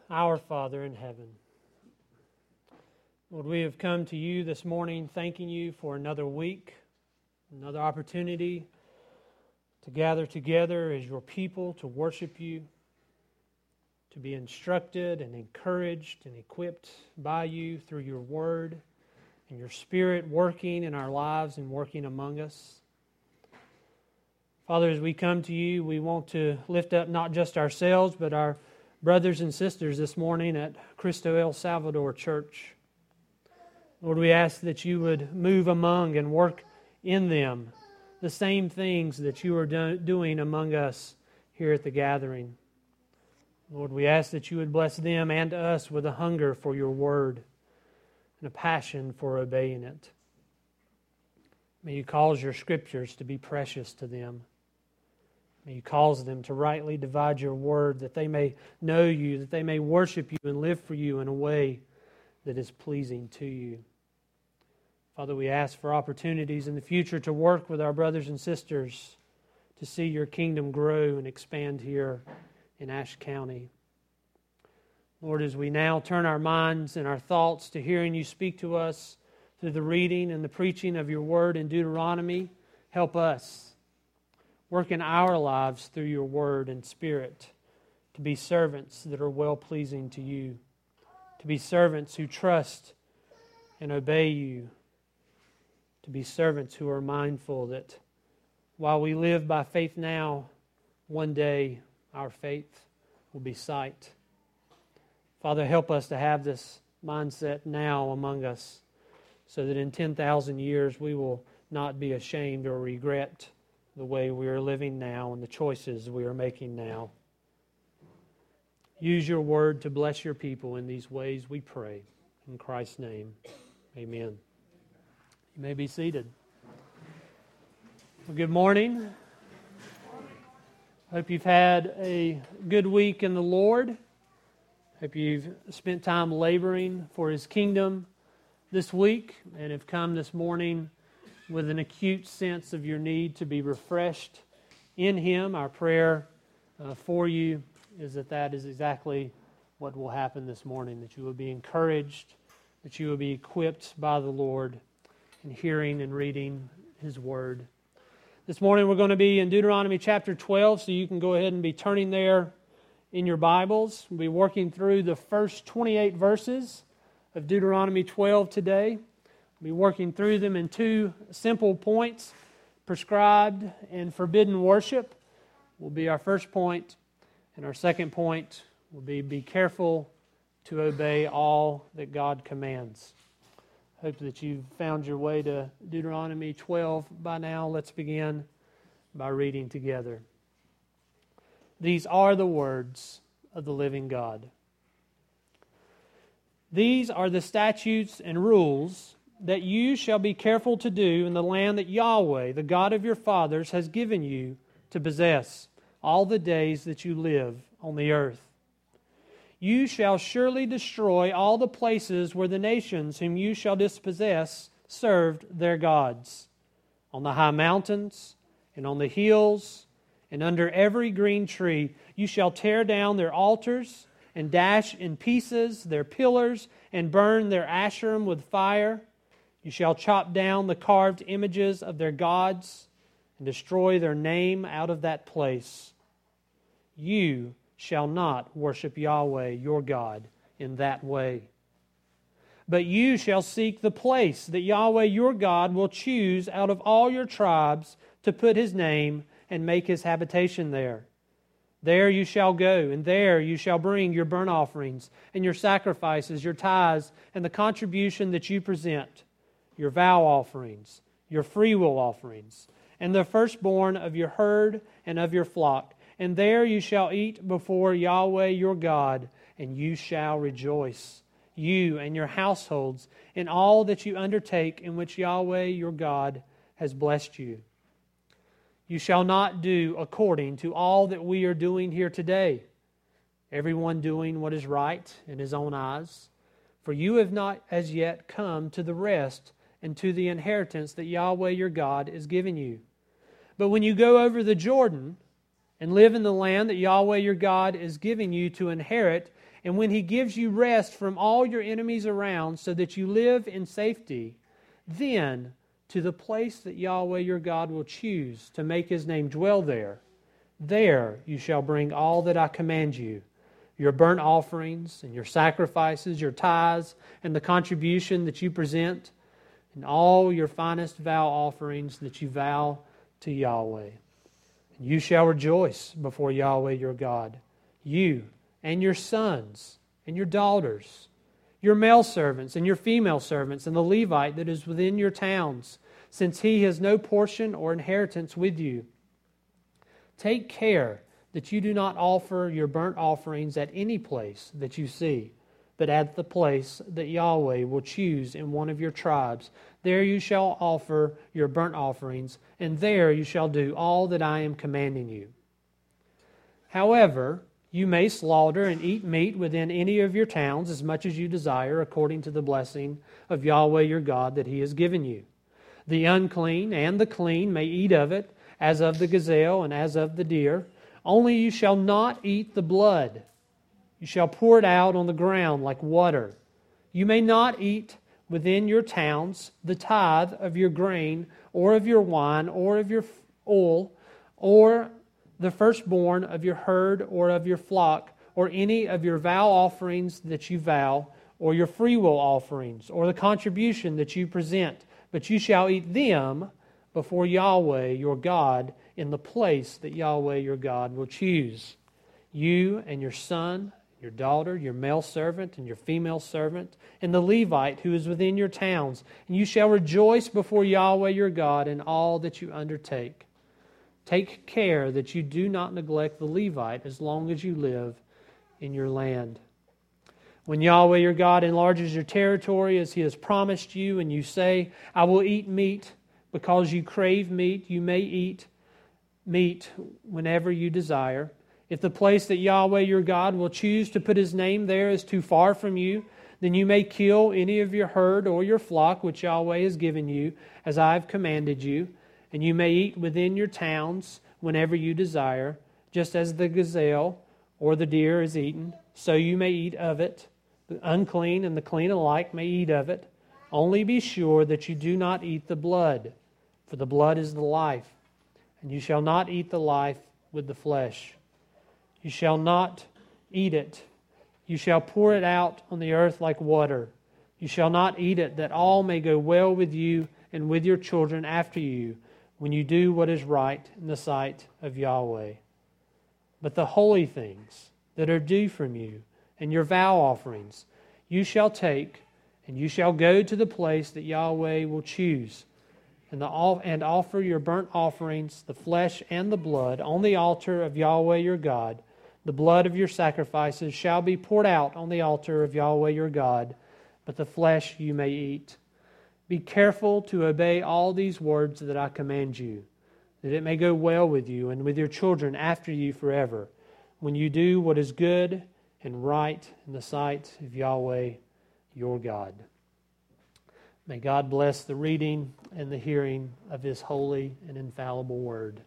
Our Father in heaven, Lord, we have come to you this morning thanking you for another week, another opportunity to gather together as your people to worship you, to be instructed and encouraged and equipped by you through your word and your Spirit working in our lives and working among us. Father, as we come to you, we want to lift up not just ourselves, but our brothers and sisters this morning at Cristo El Salvador Church. Lord, we ask that you would move among and work in them the same things that you are doing among us here at the gathering. Lord, we ask that you would bless them and us with a hunger for your word and a passion for obeying it. May you cause your scriptures to be precious to them. May you cause them to rightly divide your word, that they may know you, that they may worship you and live for you in a way that is pleasing to you. Father, we ask for opportunities in the future to work with our brothers and sisters to see your kingdom grow and expand here in Ashe County. Lord, as we now turn our minds and our thoughts to hearing you speak to us through the reading and the preaching of your word in Deuteronomy, help us work in our lives through your word and spirit to be servants that are well-pleasing to you, to be servants who trust and obey you, to be servants who are mindful that while we live by faith now, one day our faith will be sight. Father, help us to have this mindset now among us so that in 10,000 years we will not be ashamed or regret the way we are living now and the choices we are making now. Use your word to bless your people in these ways, we pray. In Christ's name, amen. You may be seated. Well, good morning. Hope you've had a good week in the Lord. Hope you've spent time laboring for His kingdom this week and have come this morning with an acute sense of your need to be refreshed in Him. Our prayer for you is that is exactly what will happen this morning, that you will be encouraged, that you will be equipped by the Lord in hearing and reading His Word. This morning we're going to be in Deuteronomy chapter 12, so you can go ahead and be turning there in your Bibles. We'll be working through the first 28 verses of Deuteronomy 12 today. We'll be working through them in two simple points: prescribed and forbidden worship will be our first point, and our second point will be careful to obey all that God commands. Hope that you've found your way to Deuteronomy 12 by now. Let's begin by reading together. These are the words of the living God. These are the statutes and rules that you shall be careful to do in the land that Yahweh, the God of your fathers, has given you to possess all the days that you live on the earth. You shall surely destroy all the places where the nations whom you shall dispossess served their gods, on the high mountains and on the hills and under every green tree. You shall tear down their altars and dash in pieces their pillars and burn their Asherim with fire. You shall chop down the carved images of their gods and destroy their name out of that place. You shall not worship Yahweh your God in that way. But you shall seek the place that Yahweh your God will choose out of all your tribes to put His name and make His habitation there. There you shall go, and there you shall bring your burnt offerings and your sacrifices, your tithes, and the contribution that you present, your vow offerings, your freewill offerings, and the firstborn of your herd and of your flock. And there you shall eat before Yahweh your God, and you shall rejoice, you and your households, in all that you undertake in which Yahweh your God has blessed you. You shall not do according to all that we are doing here today, everyone doing what is right in his own eyes. For you have not as yet come to the rest and to the inheritance that Yahweh your God is giving you. But when you go over the Jordan and live in the land that Yahweh your God is giving you to inherit, and when He gives you rest from all your enemies around so that you live in safety, then to the place that Yahweh your God will choose to make His name dwell there, there you shall bring all that I command you, your burnt offerings and your sacrifices, your tithes and the contribution that you present, and all your finest vow offerings that you vow to Yahweh. And you shall rejoice before Yahweh your God, you and your sons and your daughters, your male servants and your female servants, and the Levite that is within your towns, since he has no portion or inheritance with you. Take care that you do not offer your burnt offerings at any place that you see, but at the place that Yahweh will choose in one of your tribes. There you shall offer your burnt offerings, and there you shall do all that I am commanding you. However, you may slaughter and eat meat within any of your towns as much as you desire, according to the blessing of Yahweh your God that He has given you. The unclean and the clean may eat of it, as of the gazelle and as of the deer. Only you shall not eat the blood. You shall pour it out on the ground like water. You may not eat within your towns the tithe of your grain, or of your wine, or of your oil, or the firstborn of your herd or of your flock, or any of your vow offerings that you vow, or your freewill offerings, or the contribution that you present. But you shall eat them before Yahweh your God in the place that Yahweh your God will choose. You and your son, your daughter, your male servant and your female servant, and the Levite who is within your towns. And you shall rejoice before Yahweh your God in all that you undertake. Take care that you do not neglect the Levite as long as you live in your land. When Yahweh your God enlarges your territory as He has promised you, and you say, I will eat meat, because you crave meat, you may eat meat whenever you desire. If the place that Yahweh your God will choose to put His name there is too far from you, then you may kill any of your herd or your flock which Yahweh has given you, as I have commanded you, and you may eat within your towns whenever you desire, just as the gazelle or the deer is eaten, so you may eat of it. The unclean and the clean alike may eat of it. Only be sure that you do not eat the blood, for the blood is the life, and you shall not eat the life with the flesh. You shall not eat it. You shall pour it out on the earth like water. You shall not eat it, that all may go well with you and with your children after you, when you do what is right in the sight of Yahweh. But the holy things that are due from you, and your vow offerings, you shall take, and you shall go to the place that Yahweh will choose, and offer your burnt offerings, the flesh and the blood, on the altar of Yahweh your God. The blood of your sacrifices shall be poured out on the altar of Yahweh your God, but the flesh you may eat. Be careful to obey all these words that I command you, that it may go well with you and with your children after you forever, when you do what is good and right in the sight of Yahweh your God. May God bless the reading and the hearing of His holy and infallible word.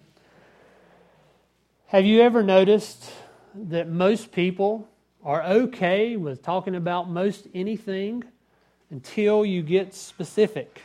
Have you ever noticed that most people are okay with talking about most anything until you get specific?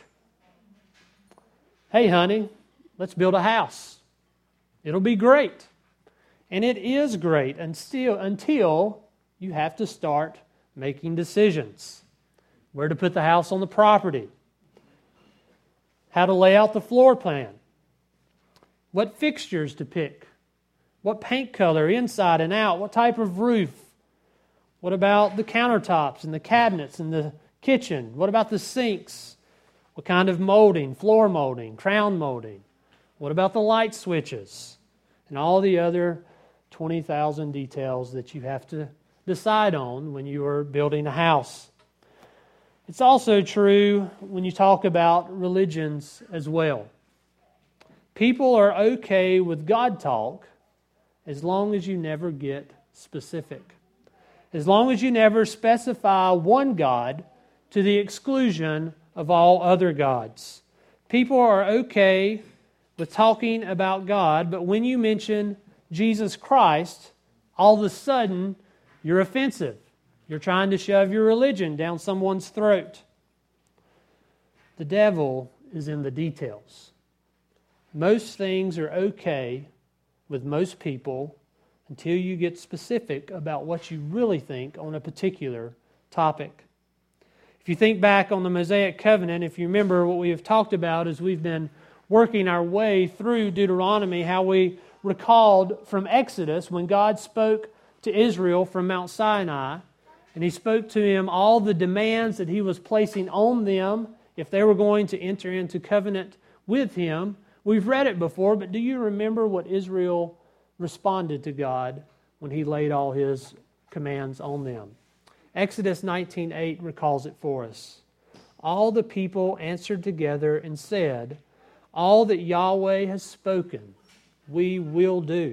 Hey, honey, let's build a house. It'll be great. And it is great until you have to start making decisions. Where to put the house on the property. How to lay out the floor plan. What fixtures to pick. What paint color inside and out. What type of roof. What about the countertops and the cabinets in the kitchen? What about the sinks? What kind of molding, floor molding, crown molding? What about the light switches? And all the other 20,000 details that you have to decide on when you are building a house. It's also true when you talk about religions as well. People are okay with God talk as long as you never get specific. As long as you never specify one God to the exclusion of all other gods. People are okay with talking about God, but when you mention Jesus Christ, all of a sudden You're offensive. You're trying to shove your religion down someone's throat. The devil is in the details. Most things are okay with most people until you get specific about what you really think on a particular topic. If you think back on the Mosaic Covenant, if you remember what we have talked about as we've been working our way through Deuteronomy, how we recalled from Exodus when God spoke to Israel from Mount Sinai, and He spoke to him all the demands that He was placing on them if they were going to enter into covenant with Him. We've read it before, but do you remember what Israel responded to God when He laid all His commands on them? Exodus 19:8 recalls it for us. All the people answered together and said, "All that Yahweh has spoken, we will do."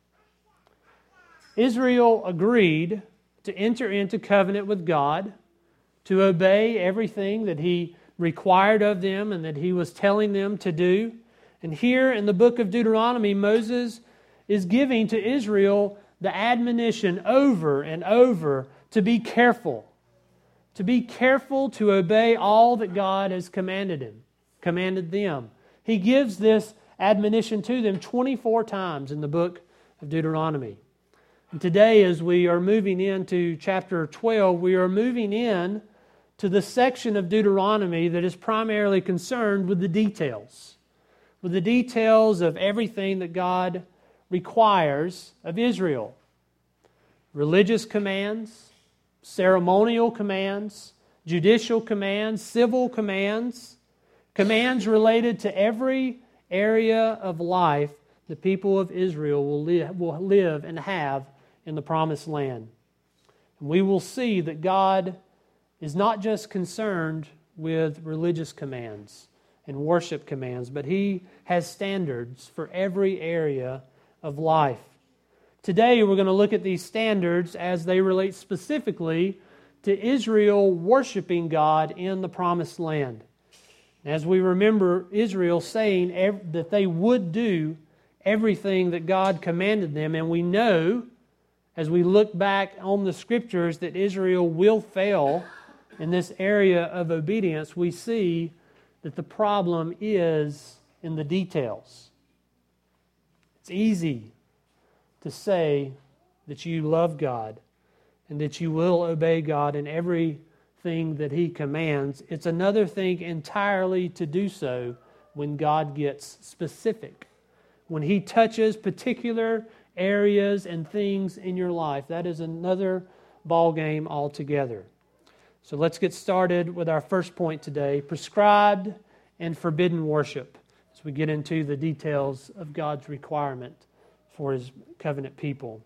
Israel agreed to enter into covenant with God, to obey everything that He required of them and that He was telling them to do. And here in the book of Deuteronomy, Moses is giving to Israel the admonition over and over to be careful to obey all that God has commanded them. He gives this admonition to them 24 times in the book of Deuteronomy. And today, as we are moving into chapter 12, we are moving in to the section of Deuteronomy that is primarily concerned with the details of everything that God requires of Israel. Religious commands, ceremonial commands, judicial commands, civil commands, commands related to every area of life the people of Israel will live and have in the Promised Land. And we will see that God is not just concerned with religious commands and worship commands, but He has standards for every area of life. Today we're going to look at these standards as they relate specifically to Israel worshiping God in the Promised Land. As we remember Israel saying that they would do everything that God commanded them, and we know as we look back on the Scriptures that Israel will fail in this area of obedience, we see that the problem is in the details. It's easy to say that you love God and that you will obey God in everything that He commands. It's another thing entirely to do so when God gets specific. When He touches particular areas and things in your life, that is another ballgame altogether. So let's get started with our first point today, prescribed and forbidden worship, as we get into the details of God's requirement for His covenant people.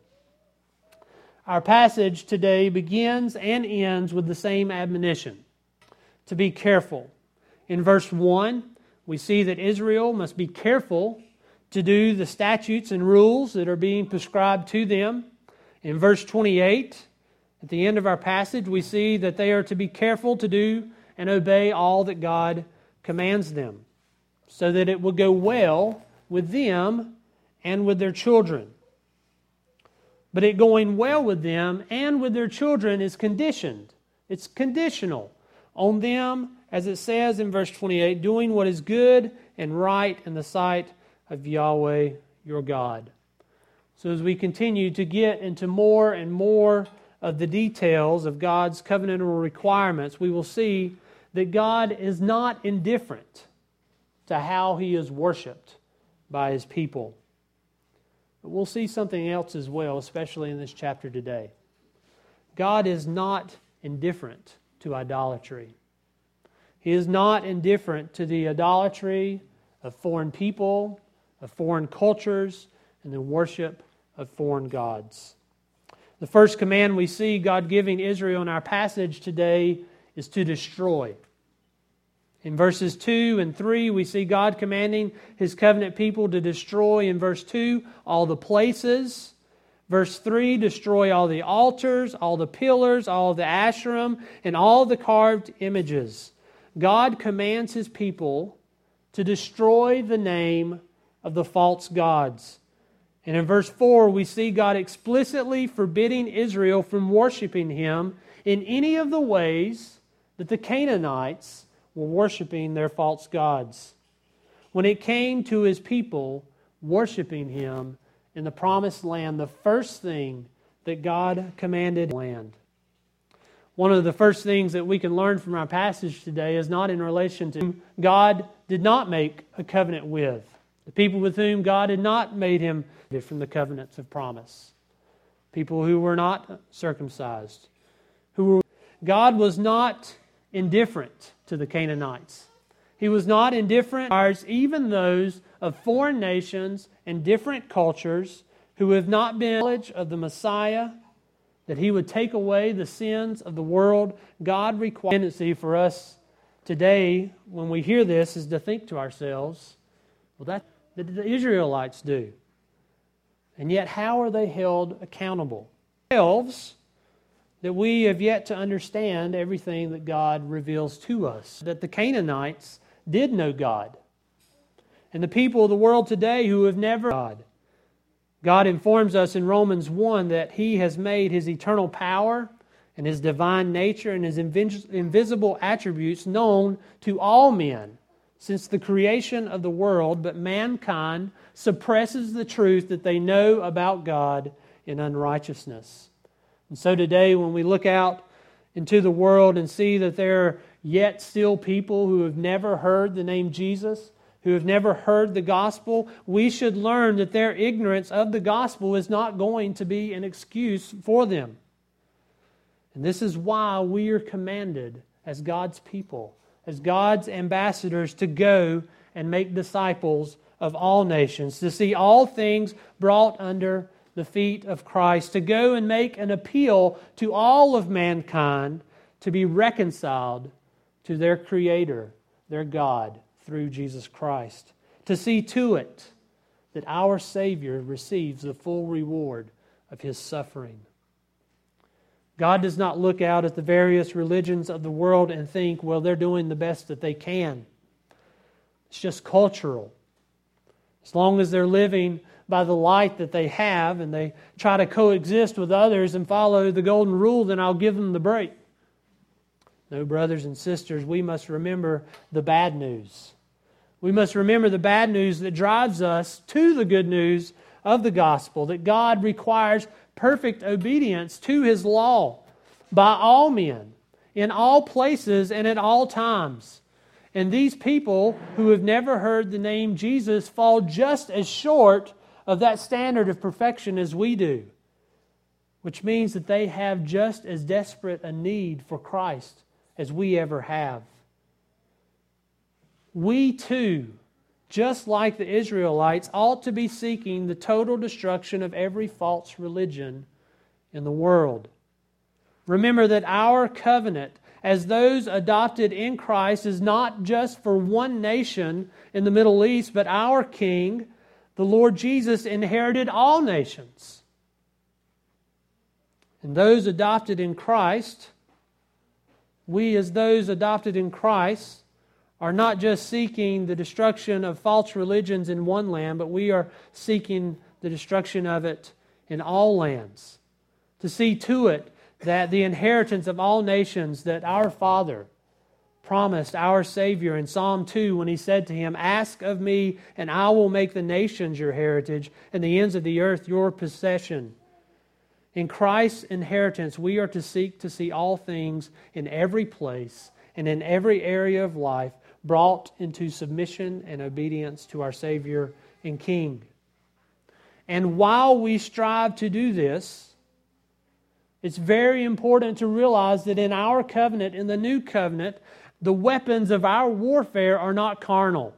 Our passage today begins and ends with the same admonition, to be careful. In verse 1, we see that Israel must be careful to do the statutes and rules that are being prescribed to them. In verse 28, at the end of our passage, we see that they are to be careful to do and obey all that God commands them, so that it will go well with them and with their children. But it going well with them and with their children is conditioned. It's conditional on them, as it says in verse 28, doing what is good and right in the sight of Yahweh your God. So as we continue to get into more and more of the details of God's covenantal requirements, we will see that God is not indifferent to how He is worshipped by His people. But we'll see something else as well, especially in this chapter today. God is not indifferent to idolatry. He is not indifferent to the idolatry of foreign people, of foreign cultures, and the worship of foreign gods. The first command we see God giving Israel in our passage today is to destroy. In verses 2 and 3, we see God commanding His covenant people to destroy, in verse 2, all the places. Verse 3, destroy all the altars, all the pillars, all the Asherim, and all the carved images. God commands His people to destroy the name of the false gods. And in verse 4, we see God explicitly forbidding Israel from worshiping Him in any of the ways that the Canaanites were worshiping their false gods. When it came to His people worshiping Him in the promised land, the first thing that God commanded land. One of the first things that we can learn from our passage today is not in relation to whom God did not make a covenant with. The people with whom God had not made Him from the covenants of promise. People who were not circumcised. God was not indifferent to the Canaanites. He was not indifferent to even those of foreign nations and different cultures who have not been knowledge of the Messiah, that He would take away the sins of the world. God requires a tendency for us today, when we hear this, is to think to ourselves, well, that the Israelites do. And yet, how are they held accountable? Themselves, that we have yet to understand everything that God reveals to us. That the Canaanites did know God. And the people of the world today who have never known God. God informs us in Romans 1 that He has made His eternal power and His divine nature and His invisible attributes known to all men since the creation of the world, but mankind suppresses the truth that they know about God in unrighteousness. And so today, when we look out into the world and see that there are yet still people who have never heard the name Jesus, who have never heard the gospel, we should learn that their ignorance of the gospel is not going to be an excuse for them. And this is why we are commanded as God's people, as God's ambassadors, to go and make disciples of all nations, to see all things brought under the feet of Christ, to go and make an appeal to all of mankind to be reconciled to their Creator, their God, through Jesus Christ. To see to it that our Savior receives the full reward of His suffering. God does not look out at the various religions of the world and think, well, they're doing the best that they can. It's just cultural. As long as they're living by the light that they have and they try to coexist with others and follow the golden rule, then I'll give them the break. No, brothers and sisters, we must remember the bad news. We must remember the bad news that drives us to the good news of the gospel, that God requires perfect obedience to His law by all men, in all places and at all times. And these people who have never heard the name Jesus fall just as short of that standard of perfection as we do, which means that they have just as desperate a need for Christ as we ever have. We too, just like the Israelites, ought to be seeking the total destruction of every false religion in the world. Remember that our covenant as those adopted in Christ is not just for one nation in the Middle East, but our King, the Lord Jesus, inherited all nations. And those adopted in Christ, we as those adopted in Christ, are not just seeking the destruction of false religions in one land, but we are seeking the destruction of it in all lands. To see to it that the inheritance of all nations that our Father promised our Savior in Psalm 2 when He said to Him, "Ask of me, and I will make the nations your heritage, and the ends of the earth your possession." In Christ's inheritance, we are to seek to see all things in every place and in every area of life brought into submission and obedience to our Savior and King. And while we strive to do this, it's very important to realize that in our covenant, in the new covenant, the weapons of our warfare are not carnal.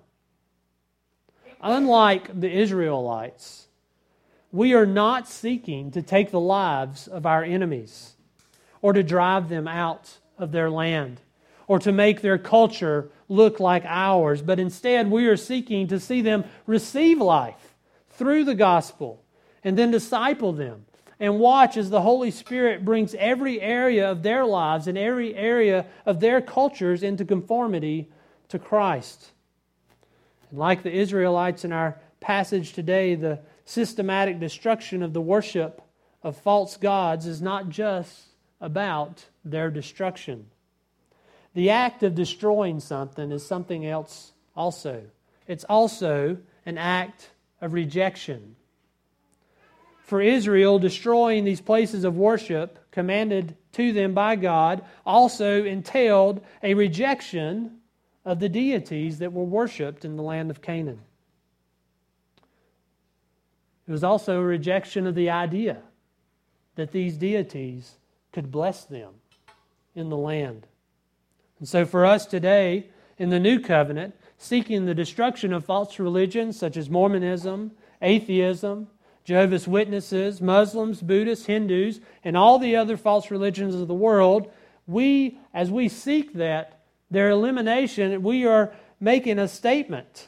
Unlike the Israelites, we are not seeking to take the lives of our enemies or to drive them out of their land or to make their culture look like ours, but instead we are seeking to see them receive life through the gospel and then disciple them and watch as the Holy Spirit brings every area of their lives and every area of their cultures into conformity to Christ. And like the Israelites in our passage today, the systematic destruction of the worship of false gods is not just about their destruction. The act of destroying something is something else also. It's also an act of rejection. For Israel, destroying these places of worship commanded to them by God also entailed a rejection of the deities that were worshipped in the land of Canaan. It was also a rejection of the idea that these deities could bless them in the land. And so for us today, in the New Covenant, seeking the destruction of false religions such as Mormonism, atheism, Jehovah's Witnesses, Muslims, Buddhists, Hindus, and all the other false religions of the world, as we seek their elimination, we are making a statement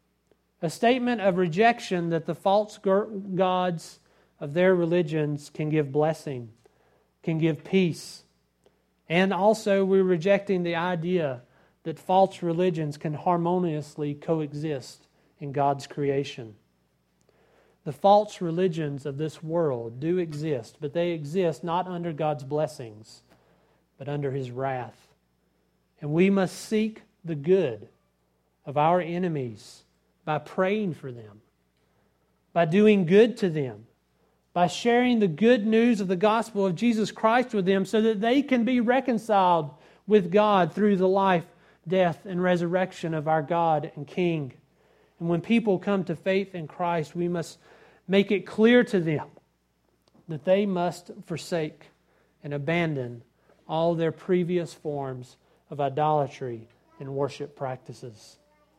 of rejection that the false gods of their religions can give blessing, can give peace. And also we're rejecting the idea that false religions can harmoniously coexist in God's creation. The false religions of this world do exist, but they exist not under God's blessings, but under His wrath. And we must seek the good of our enemies by praying for them, by doing good to them, by sharing the good news of the gospel of Jesus Christ with them so that they can be reconciled with God through the life, death, and resurrection of our God and King. And when people come to faith in Christ, we must make it clear to them that they must forsake and abandon all their previous forms of idolatry and worship practices.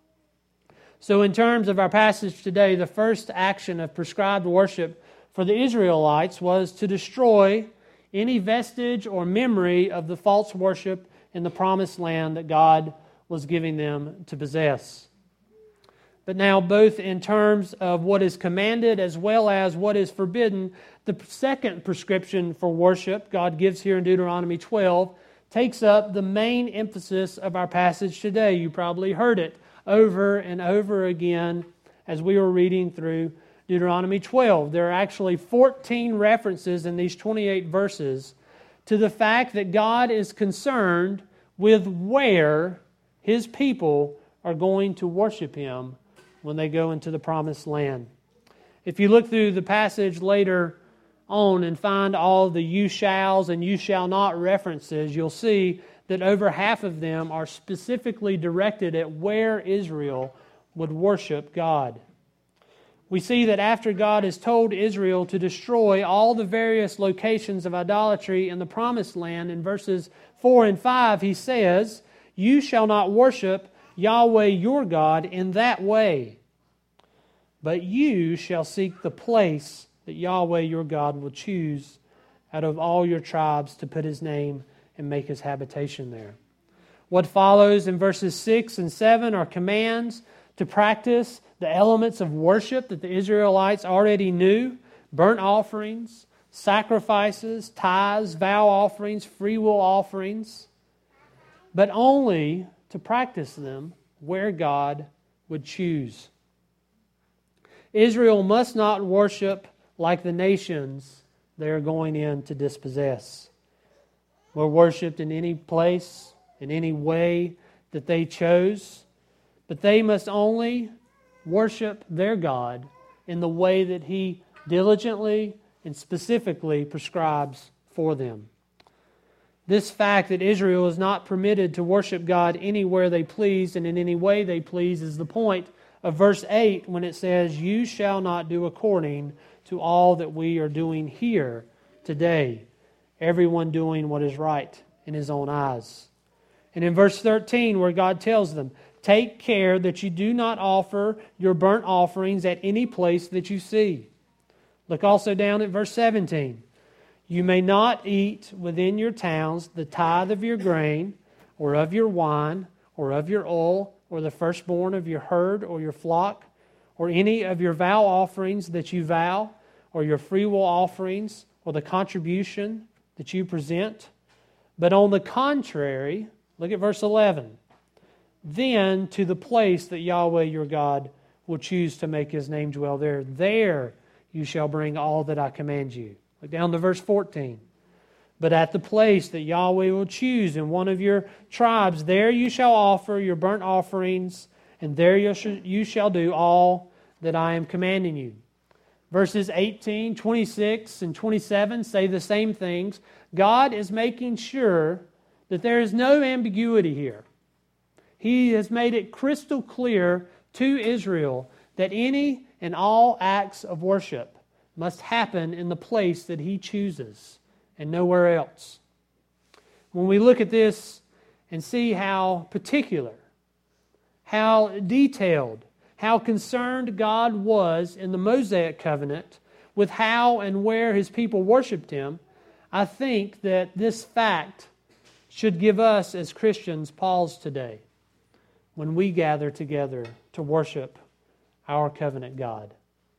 So in terms of our passage today, the first action of prescribed worship for the Israelites was to destroy any vestige or memory of the false worship in the promised land that God was giving them to possess. But now, both in terms of what is commanded as well as what is forbidden, the second prescription for worship God gives here in Deuteronomy 12 takes up the main emphasis of our passage today. You probably heard it over and over again as we were reading through Deuteronomy 12. There are actually 14 references in these 28 verses to the fact that God is concerned with where His people are going to worship Him when they go into the promised land. If you look through the passage later on and find all the you shalls and you shall not references, you'll see that over half of them are specifically directed at where Israel would worship God. We see that after God has told Israel to destroy all the various locations of idolatry in the promised land, in verses 4 and 5, He says, "You shall not worship Yahweh your God in that way, but you shall seek the place that Yahweh your God will choose out of all your tribes to put His name and make His habitation there." What follows in verses 6 and 7 are commands to practice the elements of worship that the Israelites already knew: burnt offerings, sacrifices, tithes, vow offerings, free will offerings, but only to practice them where God would choose. Israel must not worship like the nations they are going in to dispossess, or worshipped in any place, in any way that they chose, but they must only worship their God in the way that He diligently and specifically prescribes for them. This fact that Israel is not permitted to worship God anywhere they please and in any way they please is the point of verse 8 when it says, "You shall not do according to all that we are doing here today, everyone doing what is right in his own eyes." And in verse 13 where God tells them, "Take care that you do not offer your burnt offerings at any place that you see." Look also down at verse 17. "You may not eat within your towns the tithe of your grain, or of your wine, or of your oil, or the firstborn of your herd or your flock, or any of your vow offerings that you vow, or your freewill offerings, or the contribution that you present. But on the contrary," look at verse 11, "then to the place that Yahweh your God will choose to make His name dwell there, there you shall bring all that I command you. Look down to verse 14. But at the place that Yahweh will choose in one of your tribes, there you shall offer your burnt offerings, and there you shall do all that I am commanding you. Verses 18, 26, and 27 say the same things. God is making sure that there is no ambiguity here. He has made it crystal clear to Israel that any and all acts of worship must happen in the place that He chooses and nowhere else. When we look at this and see how particular, how detailed, how concerned God was in the Mosaic covenant with how and where His people worshiped Him, I think that this fact should give us as Christians pause today when we gather together to worship our covenant God.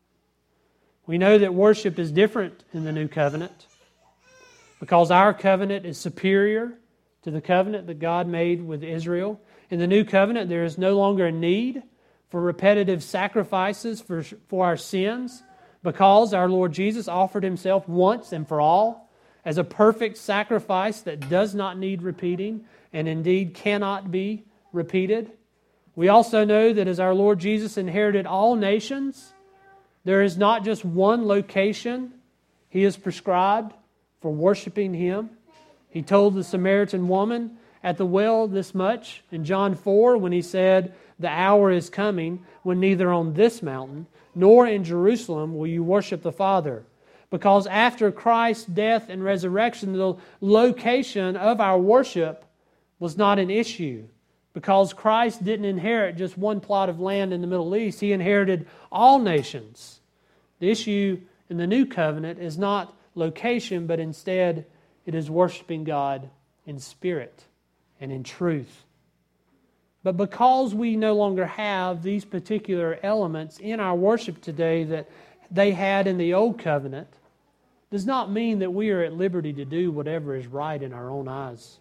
We know that worship is different in the new covenant because our covenant is superior to the covenant that God made with Israel. In the new covenant, there is no longer a need for repetitive sacrifices for our sins because our Lord Jesus offered Himself once and for all as a perfect sacrifice that does not need repeating and indeed cannot be repeated. We also know that as our Lord Jesus inherited all nations, there is not just one location He has prescribed for worshiping Him. He told the Samaritan woman at the well this much in John 4 when He said, "The hour is coming when neither on this mountain nor in Jerusalem will you worship the Father." Because after Christ's death and resurrection, the location of our worship was not an issue. Because Christ didn't inherit just one plot of land in the Middle East. He inherited all nations. The issue in the new covenant is not location, but instead it is worshiping God in spirit and in truth. But because we no longer have these particular elements in our worship today that they had in the old covenant, does not mean that we are at liberty to do whatever is right in our own eyes.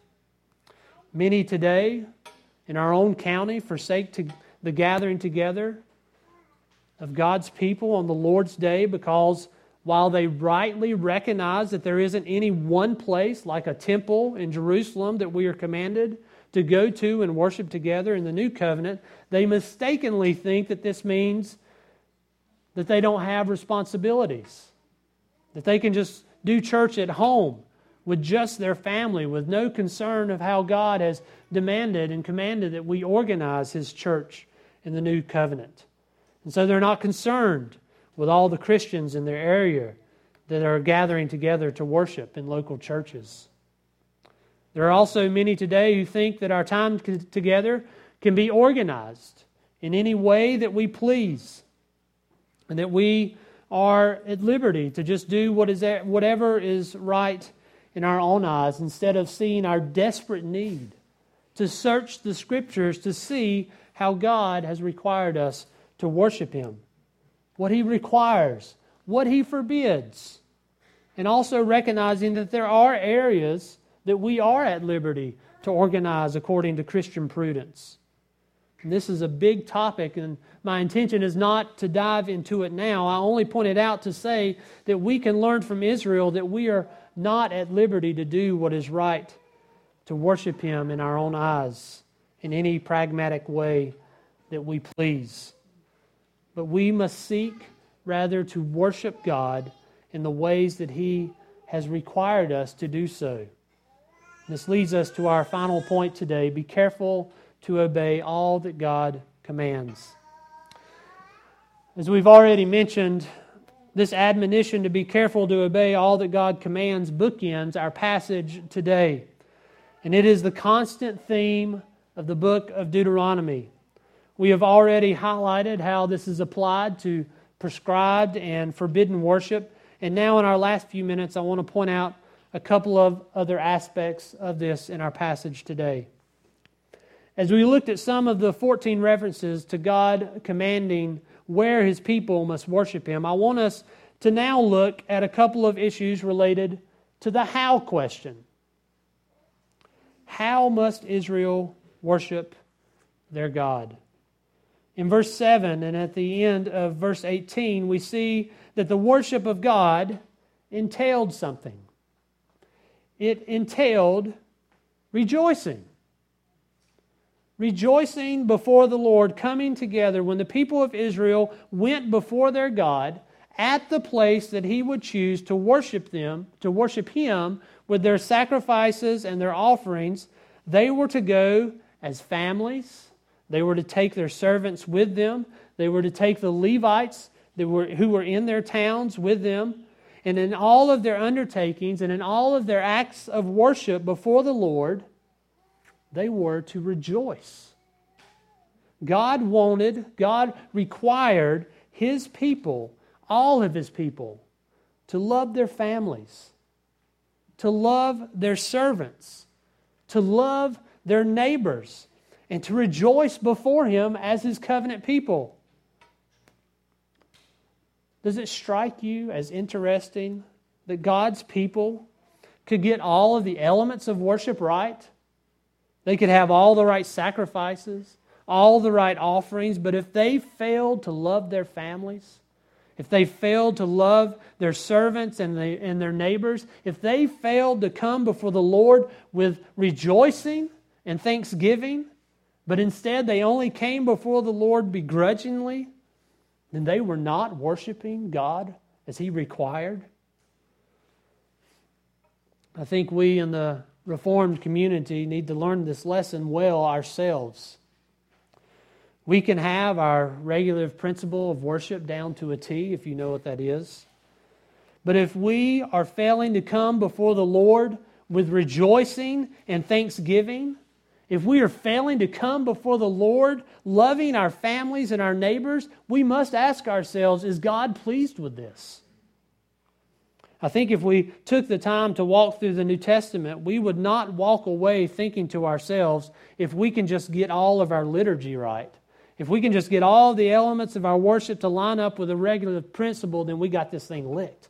Many today in our own county forsake the gathering together of God's people on the Lord's Day because while they rightly recognize that there isn't any one place like a temple in Jerusalem that we are commanded to go to and worship together in the new covenant, they mistakenly think that this means that they don't have responsibilities, that they can just do church at home with just their family, with no concern of how God has demanded and commanded that we organize His church in the new covenant. And so they're not concerned with all the Christians in their area that are gathering together to worship in local churches. There are also many today who think that our time together can be organized in any way that we please, and that we are at liberty to just do whatever is right in our own eyes, instead of seeing our desperate need to search the Scriptures to see how God has required us to worship Him, what He requires, what He forbids, and also recognizing that there are areas that we are at liberty to organize according to Christian prudence. And this is a big topic, and my intention is not to dive into it now. I only point it out to say that we can learn from Israel that we are not at liberty to do what is right, to worship Him in our own eyes, in any pragmatic way that we please. But we must seek rather to worship God in the ways that He has required us to do so. This leads us to our final point today. Be careful to obey all that God commands. As we've already mentioned, this admonition to be careful to obey all that God commands bookends our passage today. And it is the constant theme of the book of Deuteronomy. We have already highlighted how this is applied to prescribed and forbidden worship. And now in our last few minutes, I want to point out a couple of other aspects of this in our passage today. As we looked at some of the 14 references to God commanding where His people must worship Him, I want us to now look at a couple of issues related to the how question. How must Israel worship their God? In verse 7 and at the end of verse 18, we see that the worship of God entailed something. It entailed rejoicing. Rejoicing before the Lord, coming together when the people of Israel went before their God at the place that He would choose to worship them, to worship Him with their sacrifices and their offerings. They were to go as families. They were to take their servants with them. They were to take the Levites who were in their towns with them. And in all of their undertakings and in all of their acts of worship before the Lord, they were to rejoice. God required His people, all of His people, to love their families, to love their servants, to love their neighbors, and to rejoice before Him as His covenant people. Does it strike you as interesting that God's people could get all of the elements of worship right? They could have all the right sacrifices, all the right offerings, but if they failed to love their families, if they failed to love their servants and their neighbors, if they failed to come before the Lord with rejoicing and thanksgiving, but instead they only came before the Lord begrudgingly, then they were not worshiping God as He required. I think we in the Reformed community need to learn this lesson well ourselves. We can have our regulative principle of worship down to a T, if you know what that is. But if we are failing to come before the Lord with rejoicing and thanksgiving, if we are failing to come before the Lord loving our families and our neighbors, we must ask ourselves, is God pleased with this? I think if we took the time to walk through the New Testament, we would not walk away thinking to ourselves, if we can just get all of our liturgy right, if we can just get all the elements of our worship to line up with a regulative principle, then we got this thing licked.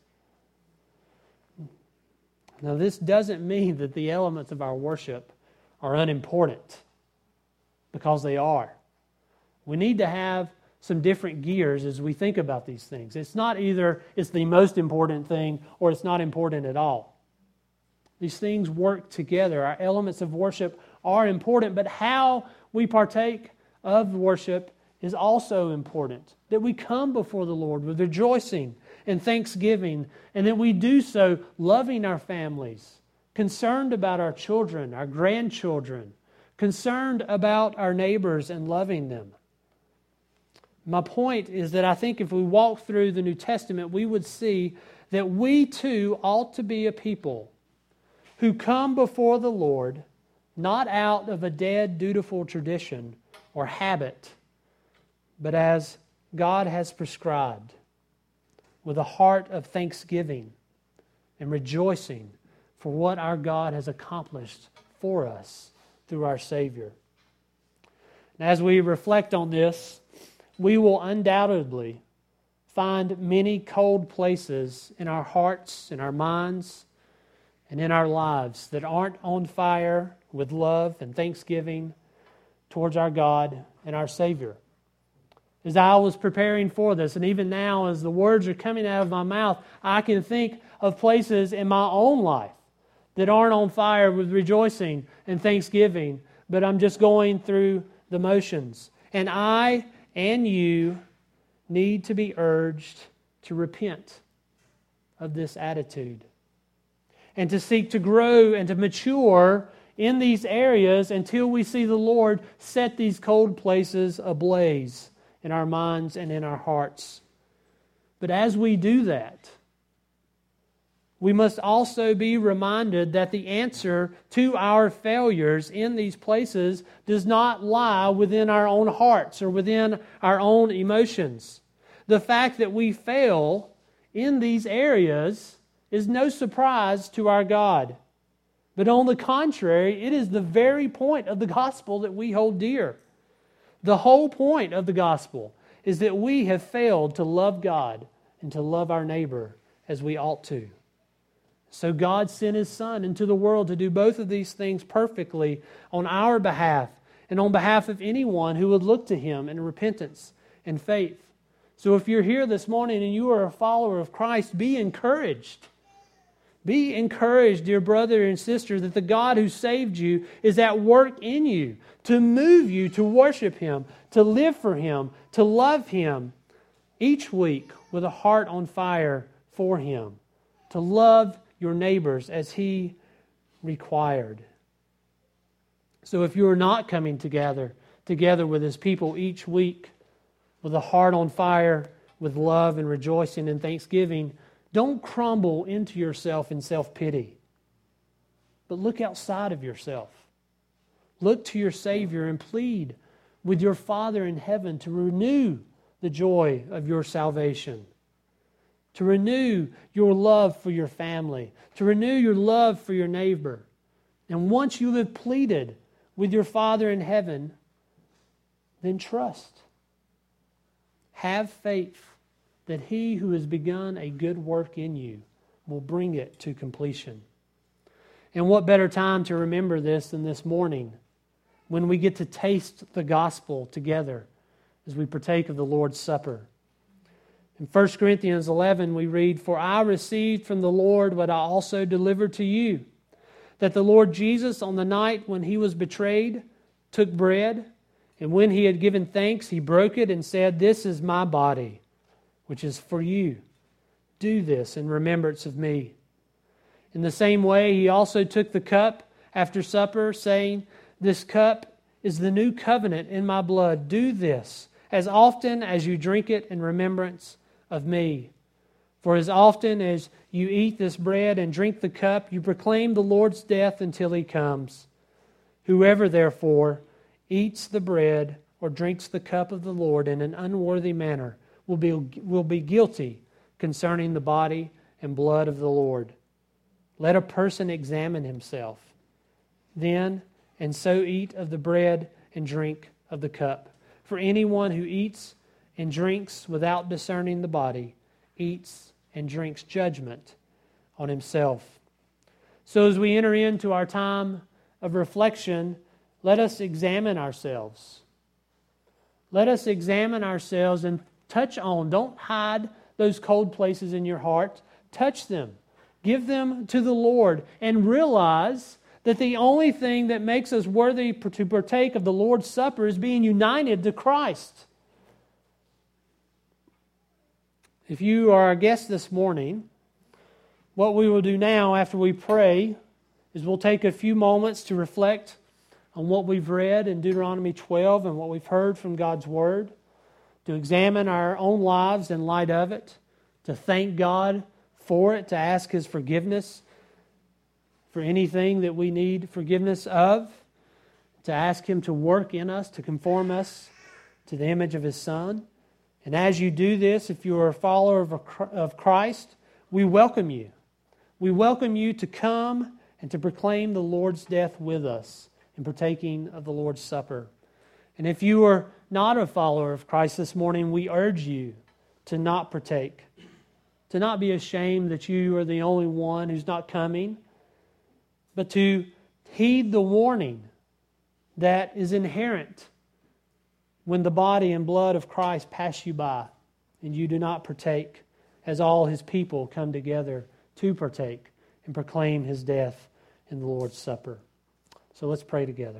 Now, this doesn't mean that the elements of our worship are unimportant, because they are. We need to have some different gears as we think about these things. It's not either it's the most important thing or it's not important at all. These things work together. Our elements of worship are important, but how we partake of worship is also important. That we come before the Lord with rejoicing and thanksgiving, and that we do so loving our families, concerned about our children, our grandchildren, concerned about our neighbors and loving them. My point is that I think if we walk through the New Testament, we would see that we too ought to be a people who come before the Lord not out of a dead, dutiful tradition or habit, but as God has prescribed, with a heart of thanksgiving and rejoicing for what our God has accomplished for us through our Savior. And as we reflect on this, we will undoubtedly find many cold places in our hearts, in our minds, and in our lives that aren't on fire with love and thanksgiving towards our God and our Savior. As I was preparing for this, and even now as the words are coming out of my mouth, I can think of places in my own life that aren't on fire with rejoicing and thanksgiving, but I'm just going through the motions. And I and you need to be urged to repent of this attitude and to seek to grow and to mature in these areas until we see the Lord set these cold places ablaze in our minds and in our hearts. But as we do that, we must also be reminded that the answer to our failures in these places does not lie within our own hearts or within our own emotions. The fact that we fail in these areas is no surprise to our God. But on the contrary, it is the very point of the gospel that we hold dear. The whole point of the gospel is that we have failed to love God and to love our neighbor as we ought to. So God sent His Son into the world to do both of these things perfectly on our behalf. and on behalf of anyone who would look to Him in repentance and faith. So if you're here this morning and you are a follower of Christ, be encouraged. Be encouraged, dear brother and sister, that the God who saved you is at work in you to move you to worship Him, to live for Him, to love Him each week with a heart on fire for Him, to love your neighbors as He required. So if you are not coming together with His people each week with a heart on fire, with love and rejoicing and thanksgiving, don't crumble into yourself in self-pity. But look outside of yourself. Look to your Savior and plead with your Father in heaven to renew the joy of your salvation, to renew your love for your family, to renew your love for your neighbor. And once you have pleaded with your Father in heaven, then trust. Have faith that He who has begun a good work in you will bring it to completion. And what better time to remember this than this morning, when we get to taste the gospel together as we partake of the Lord's Supper. In 1 Corinthians 11 we read, "For I received from the Lord what I also delivered to you, that the Lord Jesus on the night when He was betrayed took bread, and when He had given thanks, He broke it and said, 'This is my body, which is for you. Do this in remembrance of me.' In the same way, He also took the cup after supper, saying, 'This cup is the new covenant in my blood. Do this as often as you drink it in remembrance of me. For as often as you eat this bread and drink the cup, you proclaim the Lord's death until He comes. Whoever, therefore, eats the bread or drinks the cup of the Lord in an unworthy manner will be guilty concerning the body and blood of the Lord. Let a person examine himself, then, and so eat of the bread and drink of the cup. For anyone who eats and drinks without discerning the body eats and drinks judgment on himself." So as we enter into our time of reflection, let us examine ourselves. Let us examine ourselves and touch on. Don't hide those cold places in your heart. Touch them. Give them to the Lord and realize that the only thing that makes us worthy to partake of the Lord's Supper is being united to Christ. If you are our guest this morning, what we will do now after we pray is we'll take a few moments to reflect on what we've read in Deuteronomy 12 and what we've heard from God's Word, to examine our own lives in light of it, to thank God for it, to ask His forgiveness for anything that we need forgiveness of, to ask Him to work in us, to conform us to the image of His Son. And as you do this, if you are a follower of Christ, we welcome you. We welcome you to come and to proclaim the Lord's death with us in partaking of the Lord's Supper. And if you are not a follower of Christ this morning, we urge you to not partake, to not be ashamed that you are the only one who's not coming, but to heed the warning that is inherent when the body and blood of Christ pass you by and you do not partake, as all His people come together to partake and proclaim His death in the Lord's Supper. So let's pray together.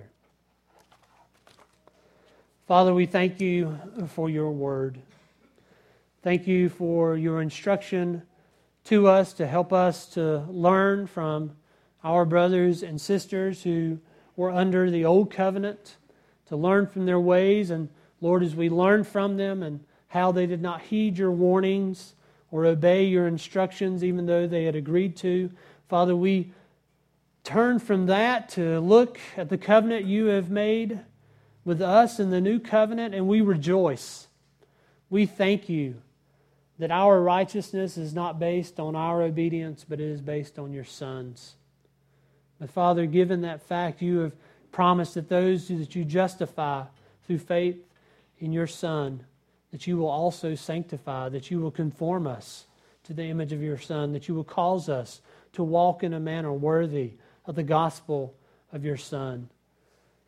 Father, we thank You for Your Word. Thank You for Your instruction to us to help us to learn from our brothers and sisters who were under the old covenant, to learn from their ways. And Lord, as we learn from them and how they did not heed Your warnings or obey Your instructions even though they had agreed to, Father, we turn from that to look at the covenant You have made with us in the new covenant, and we rejoice. We thank You that our righteousness is not based on our obedience, but it is based on Your Son's. But Father, given that fact, You have promised that those that You justify through faith in Your Son, that You will also sanctify, that You will conform us to the image of Your Son, that You will cause us to walk in a manner worthy of the gospel of Your Son.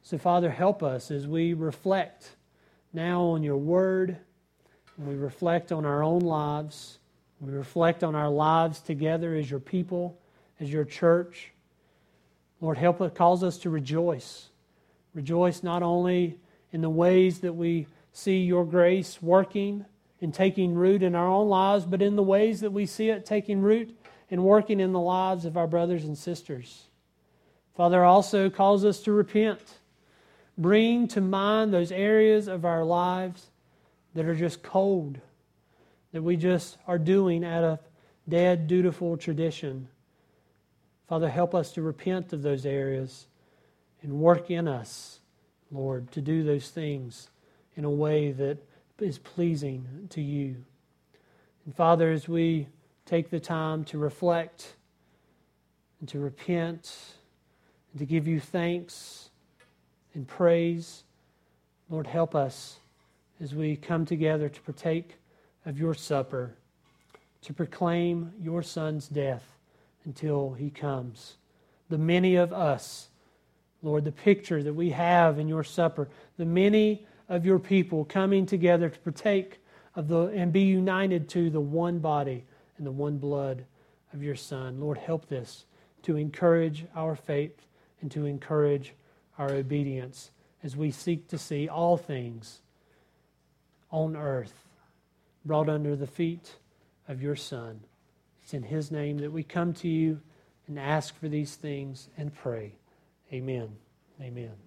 So, Father, help us as we reflect now on your word, and we reflect on our own lives. We reflect on our lives together as your people, as your church. Lord, help us, cause us to rejoice. Rejoice not only in the ways that we see your grace working and taking root in our own lives, but in the ways that we see it taking root and working in the lives of our brothers and sisters. Father, also calls us to repent. Bring to mind those areas of our lives that are just cold, that we just are doing out of dead, dutiful tradition. Father, help us to repent of those areas and work in us, Lord, to do those things in a way that is pleasing to you. And Father, as we take the time to reflect and to repent and to give you thanks and praise, Lord, help us as we come together to partake of your supper, to proclaim your Son's death until he comes. The many of us, Lord, the picture that we have in your supper, the many of your people coming together to partake of and be united to the one body and the one blood of your Son. Lord, help this to encourage our faith and to encourage our obedience as we seek to see all things on earth brought under the feet of your Son. It's in his name that we come to you and ask for these things and pray. Amen. Amen.